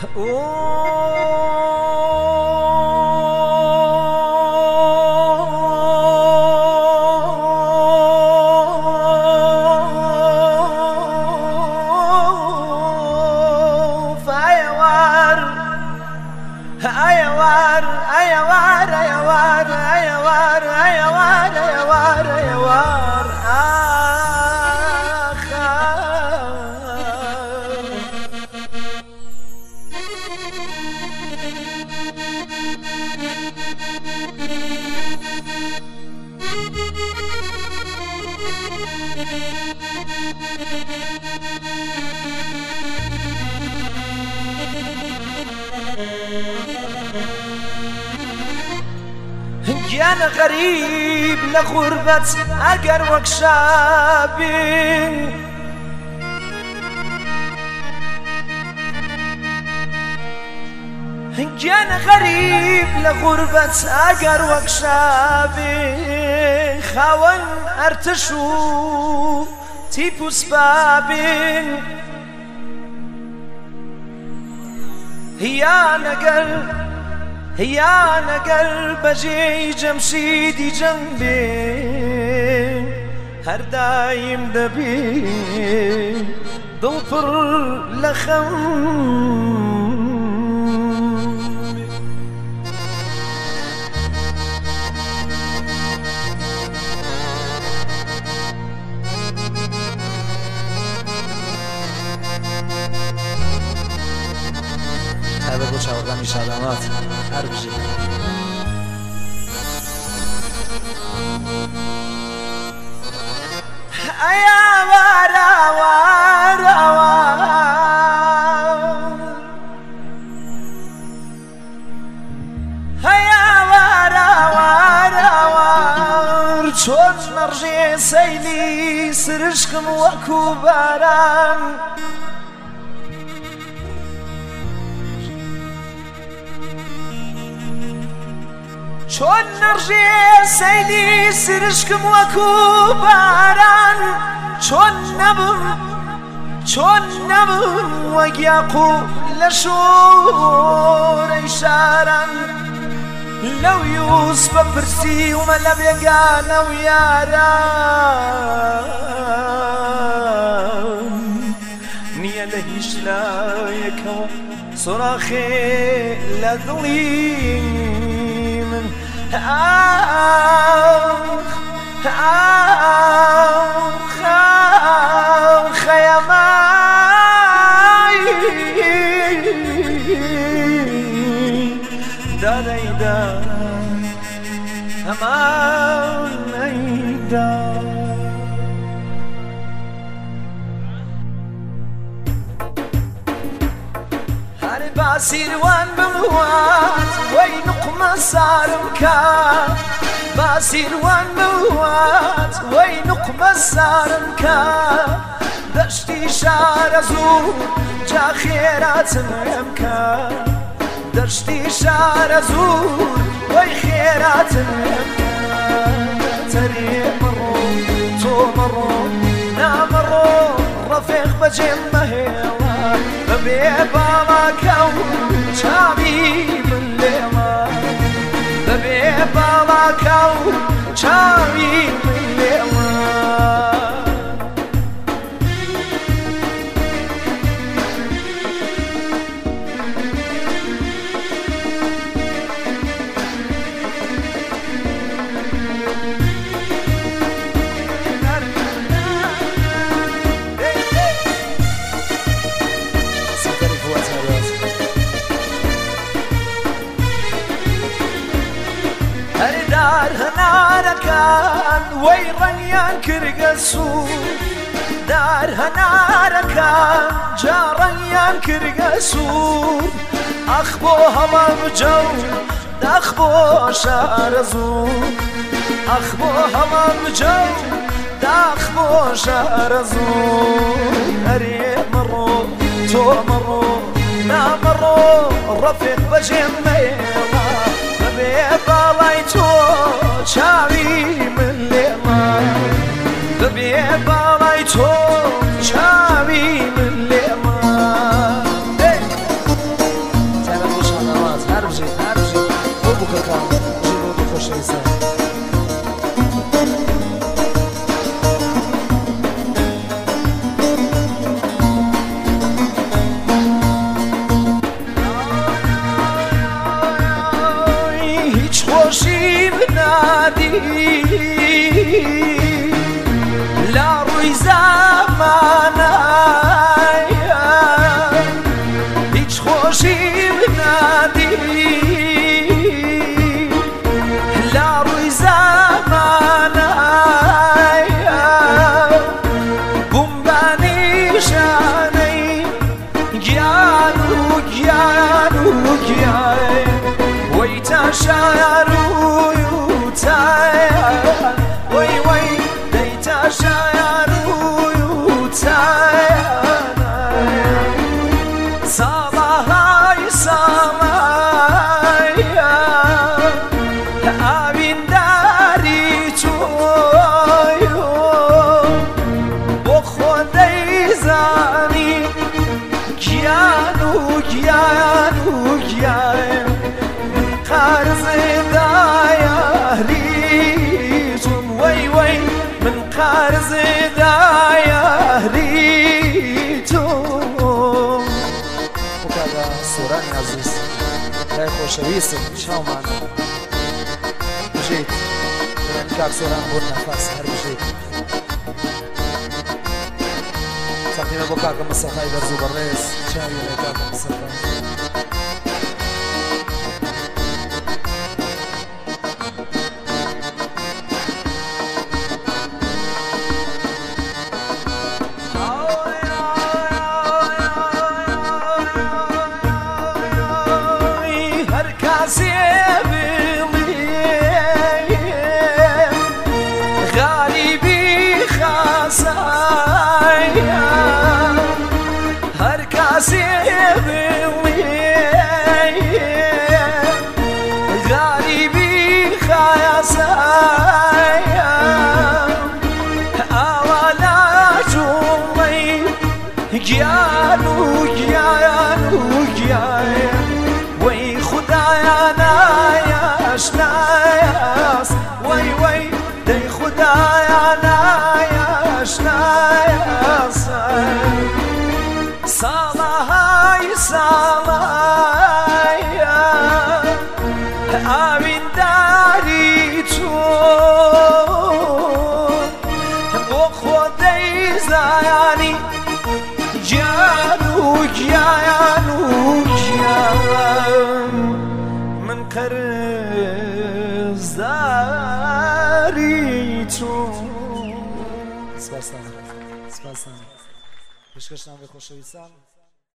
گیان غریب لغربت اگر وەک شابین گیان غریب لغربت اگر وەک شابین خاوەن ئەرتش و تیپ و سبابین هیان اگر بجی جمشیدی جنبی هر دایم دبی دل پر لخم هذا بو چاوردنی شادامات هر بجی ایا وارا وارا ایا وارا وارا چون مرجی سیلی سرشکم وەکو باران چون نرجی سیلی سرشکم وەکو باران چون نبم وەک یاقوت لە شۆرەی شاران لەو یوسفە پرسیومە لە بێگانە و یاران نییە لە هیچ لایەکەوە سوڕاخێ لە دڵی خەیەمای دانەیدا هەمانەیدا هەر باسیروان بموات وەی نوقمە سارم کات باسیروان بموات وەی نوقمە سارم کات دەشتی شارە زوو جا خێراتم هێم کات دەشتی شارە زوو وەی خێراتم هێم کات تەرێ مەڕۆ تۆ مەڕۆ نامەڕۆ ڕەفێق بەجێم مەهێڵە بەبێ باڵاکە و چاوی من لێڵە بەبێ باڵاکە و چاوی من لێڵە هەردار هەنارەکان وەی ڕەنگیان کردگە سوور دار هەنارەکان جا ڕەنگیان کردگە سوور ئەخ بۆ هەڵە بجە و داخ بۆ شارە زوو ئەخ بۆ هەڵە بجە و داخ بۆ شارە زوو هەرێ مەڕۆ تۆ مەڕۆ نامەڕۆ ڕەفێق بەجێم مەیڵە بەبێ باڵای تۆ چاوی من لێڵە بەبێ باڵای تۆ چاوی من لێڵە لا ڕووی زامانەیە هیچ خۆشیم نادی لا ڕووی زامانەیە بووم بە نیشانەی گیان و گیان و گیان وەی تا شایە ڕووی و تایە وەی وەی دەی تا شایە ڕووی و تایە ساڵەهای ساڵەیە ئاوینداری تۆی بۆ خۆ دەیزانی گیان و گیان و گیان من قارزێدایە هریتم وەی وەی من قارزێدایە هریتم وکاگە سۆرانی عەزیز لای خۆشەویستم چاومان بژیت بڵێن کاک سۆران بۆ نەفاس هەر بژیت تەقدیمە بۆ کاکە مستەفای بەرز و بەڕێز چاوی لای کاکە مستەفا هەر کاسێ غاریبی خایەسایە ئاوا لا جوڵەی گیان و گیان و گیان وەی خودایانایەش نایەس وەی وەی دەی خودایانایەش نایەس ساڵەهای ساڵەیە ئاوینداری تۆ بۆ خۆ دەیزانی گیان و گیان و گیان من قەرزداری تۆ سپاسان پێشکەشتان بە خۆشەویستان